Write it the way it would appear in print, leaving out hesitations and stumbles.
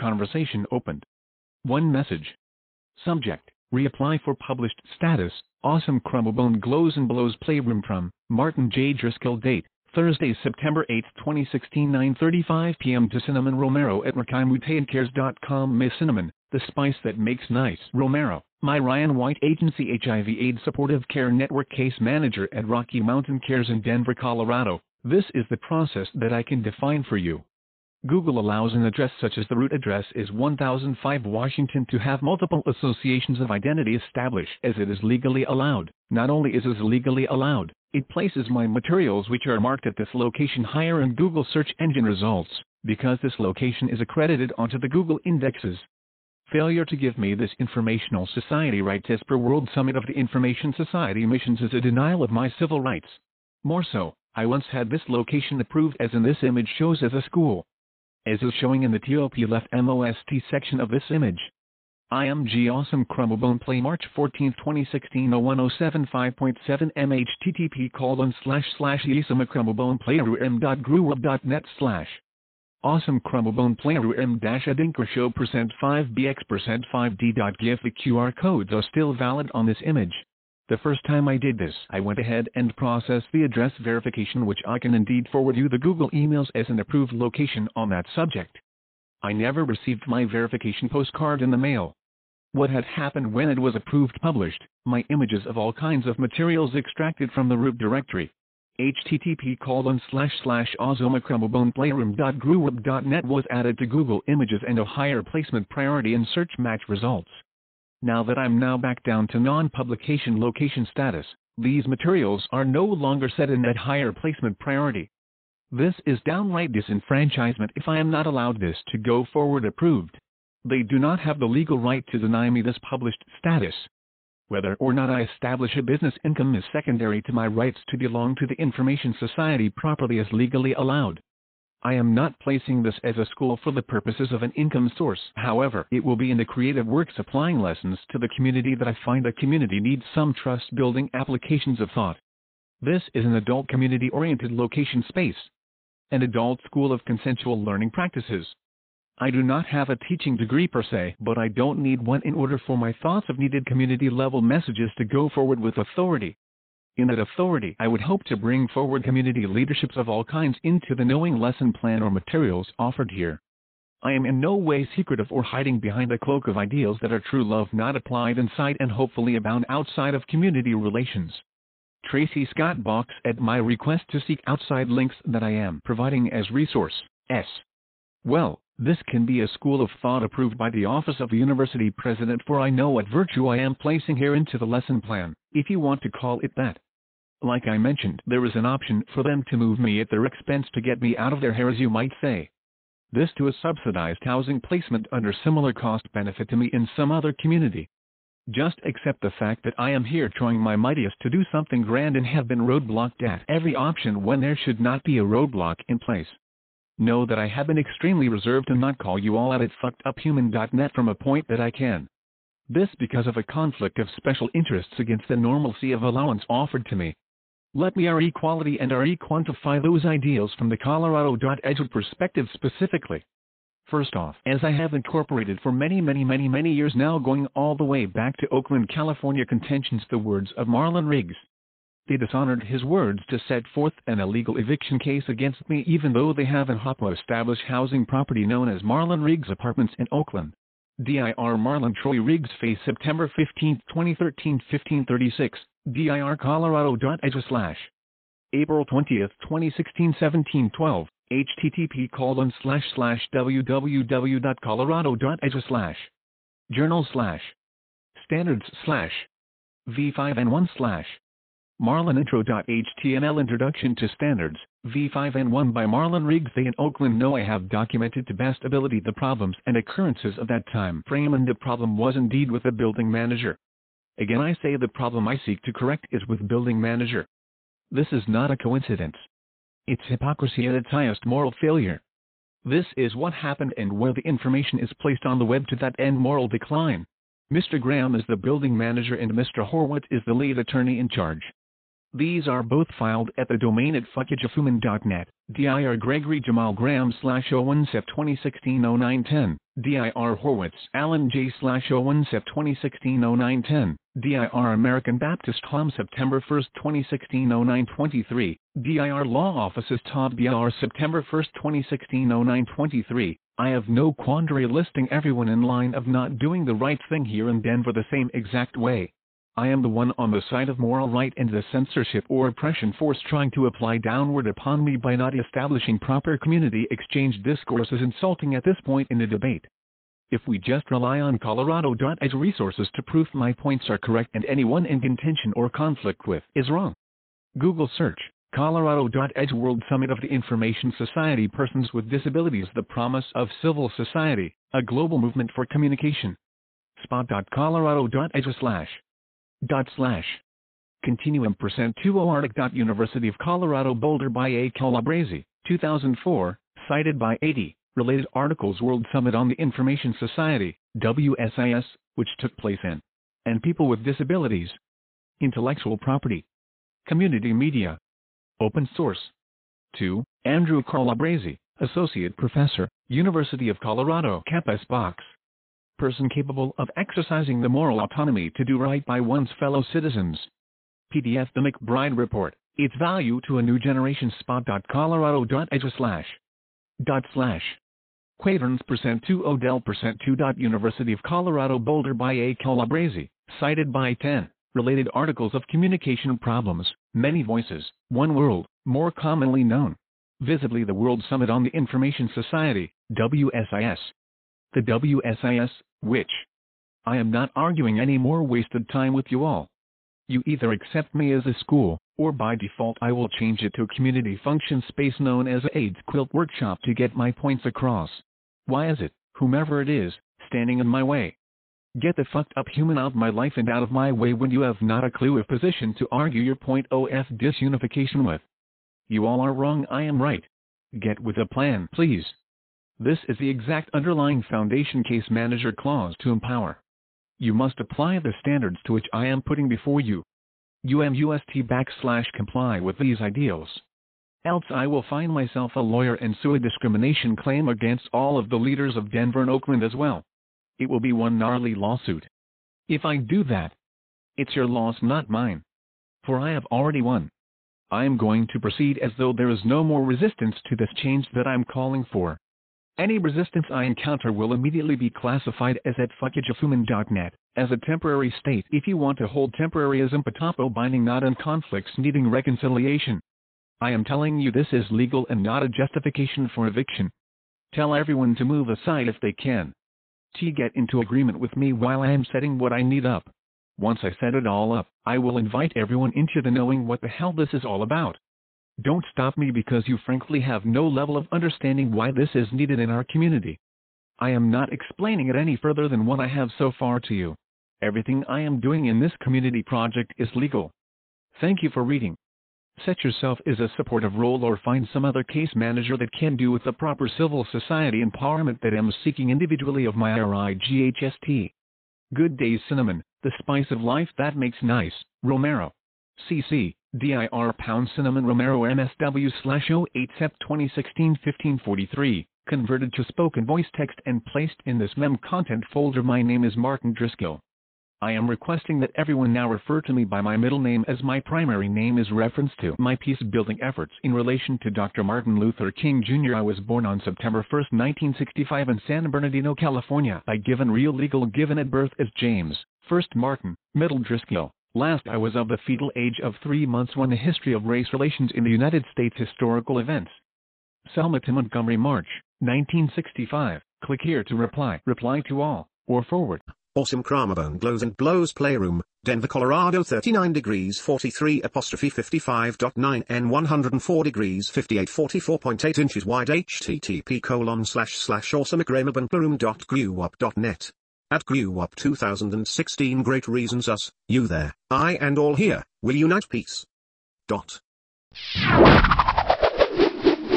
conversation opened. 1 message. Subject, reapply for published status, Awesome Crumblebone Glows and Blows Playroom from Martin J. Driscoll. Date, Thursday, September 8, 2016, 9:35 p.m. to Cinnamon Romero at RakaiMutaiCares.com. Miss Cinnamon, the spice that makes nice. Romero, my Ryan White Agency HIV/AIDS Supportive Care Network Case Manager at Rocky Mountain Cares in Denver, Colorado. This is the process that I can define for you. Google allows an address such as the root address is 1005 Washington to have multiple associations of identity established as it is legally allowed. Not only is it legally allowed, it places my materials which are marked at this location higher in Google search engine results, because this location is accredited onto the Google indexes. Failure to give me this informational society right as per World Summit of the Information Society missions is a denial of my civil rights. More so, I once had this location approved as in this image shows as a school. As is showing in the top left MOST section of this image. IMG Awesome Crumblebone Play March 14, 2016 01075.7 http://esamacrumbleboneplayroom.greweb.net/ Awesome Crumblebone Playroom -adinkra show %5bx%5d.gif. The QR codes are still valid on this image. The first time I did this, I went ahead and processed the address verification, which I can indeed forward you the Google emails as an approved location on that subject. I never received my verification postcard in the mail. What had happened when it was approved published, my images of all kinds of materials extracted from the root directory. http://awesomecrumbleboneplayroom.greweb.net was added to Google Images and a higher placement priority in search match results. Now that I'm back down to non-publication location status, these materials are no longer set in that higher placement priority. This is downright disenfranchisement if I am not allowed this to go forward approved. They do not have the legal right to deny me this published status. Whether or not I establish a business income is secondary to my rights to belong to the Information Society properly as legally allowed. I am not placing this as a school for the purposes of an income source. However, it will be in the creative works applying lessons to the community that I find the community needs some trust-building applications of thought. This is an adult community-oriented location space. An adult school of consensual learning practices. I do not have a teaching degree per se, but I don't need one in order for my thoughts of needed community-level messages to go forward with authority. In that authority, I would hope to bring forward community leaderships of all kinds into the knowing lesson plan or materials offered here. I am in no way secretive or hiding behind a cloak of ideals that are true love not applied inside and hopefully abound outside of community relations. Tracy Scott Box at my request to seek outside links that I am providing as resource. Well, this can be a school of thought approved by the Office of the University President, for I know what virtue I am placing here into the lesson plan, if you want to call it that. Like I mentioned, there is an option for them to move me at their expense to get me out of their hair, as you might say. This to a subsidized housing placement under similar cost benefit to me in some other community. Just accept the fact that I am here trying my mightiest to do something grand and have been roadblocked at every option when there should not be a roadblock in place. Know that I have been extremely reserved and not call you all out at fuckeduphuman.net from a point that I can. This because of a conflict of special interests against the normalcy of allowance offered to me. Let me re-quality and re-quantify those ideals from the Colorado.edu perspective specifically. First off, as I have incorporated for many years now, going all the way back to Oakland, California contentions, the words of Marlon Riggs. They dishonored his words to set forth an illegal eviction case against me, even though they have an HOPA established housing property known as Marlon Riggs Apartments in Oakland. Dir Marlon Troy Riggs Face September 15, 2013 1536, dir Colorado.edu/ April 20, 2016 1712, http://www.colorado.edu/ journal/ standards/ v5n1/ Marlon Intro.html Introduction to Standards, v5n1 by Marlon Riggs. They in Oakland know I have documented to best ability the problems and occurrences of that time frame, and the problem was indeed with the building manager. Again I say the problem I seek to correct is with building manager. This is not a coincidence. It's hypocrisy at its highest, moral failure. This is what happened, and where the information is placed on the web to that end, moral decline. Mr. Graham is the building manager and Mr. Horwitz is the lead attorney in charge. These are both filed at the domain at fuckageofhuman.net, dir Gregory Jamal Graham /01 Sep 2016 0910, dir Horwitz Alan J/01 Sep 2016 0910, dir American Baptist Hom September 1, 2016 0923, dir Law Offices Todd Br September 1, 2016 0923. I have no quandary listing everyone in line of not doing the right thing here in Denver the same exact way. I am the one on the side of moral right, and the censorship or oppression force trying to apply downward upon me by not establishing proper community exchange discourse is insulting at this point in the debate. If we just rely on Colorado.edge resources to prove my points are correct and anyone in contention or conflict with is wrong, Google search Colorado.edge World Summit of the Information Society Persons with Disabilities, the Promise of Civil Society, a global movement for communication. Spot.colorado.edge / Continuum %20 University of Colorado Boulder by A. Calabrese, 2004, cited by 80, related articles World Summit on the Information Society, WSIS, which took place in, and people with disabilities, intellectual property, community media, open source. 2. Andrew Calabrese, Associate Professor, University of Colorado Campus Box. Person capable of exercising the moral autonomy to do right by one's fellow citizens. PDF The McBride Report, Its Value to a New Generation. Spot.colorado.edge / Quaterns %2 Odell %2. University of Colorado Boulder by A. Calabrese, cited by 10, related articles of communication problems, many voices, one world, more commonly known, visibly the World Summit on the Information Society, WSIS. The WSIS, which I am not arguing any more wasted time with you all. You either accept me as a school, or by default I will change it to a community function space known as a AIDS quilt workshop to get my points across. Why is it, whomever it is, standing in my way? Get the fucked up human out of my life and out of my way when you have not a clue of position to argue your point of disunification with. You all are wrong, I am right. Get with a plan, please. This is the exact underlying foundation case manager clause to empower. You must apply the standards to which I am putting before you. UMUST /comply with these ideals. Else I will find myself a lawyer and sue a discrimination claim against all of the leaders of Denver and Oakland as well. It will be one gnarly lawsuit. If I do that, it's your loss, not mine. For I have already won. I am going to proceed as though there is no more resistance to this change that I'm calling for. Any resistance I encounter will immediately be classified as at fuckageofhuman.net, as a temporary state if you want to hold temporaryism patapo binding not in conflicts needing reconciliation. I am telling you this is legal and not a justification for eviction. Tell everyone to move aside if they can. Get into agreement with me while I am setting what I need up. Once I set it all up, I will invite everyone into the knowing what the hell this is all about. Don't stop me because you frankly have no level of understanding why this is needed in our community. I am not explaining it any further than what I have so far to you. Everything I am doing in this community project is legal. Thank you for reading. Set yourself as a supportive role or find some other case manager that can do with the proper civil society empowerment that I'm seeking individually of my RIGHST. Good day Cinnamon, the spice of life that makes nice, Romero. CC, DIR # Cinnamon Romero MSW /08 Sep 2016 1543, converted to spoken voice text and placed in this mem content folder. My name is Martin Driscoll. I am requesting that everyone now refer to me by my middle name as my primary name is reference to my peace-building efforts in relation to Dr. Martin Luther King Jr. I was born on September 1, 1965 in San Bernardino, California. I given real legal given at birth as James, first Martin, middle Driscoll. Last I was of the fetal age of 3 months. When the history of race relations in the United States historical events. Selma to Montgomery, March, 1965. Click here to reply. Reply to all, or forward. Awesome Cramabone Glows and Blows Playroom, Denver, Colorado 39 degrees 43 apostrophe 55.9 N 104 degrees 58 44.8 inches wide http://awesomecramabonePlayroom.gwup.net. At GWUP 2016 Great Reasons Us, you there, I and all here, will unite peace.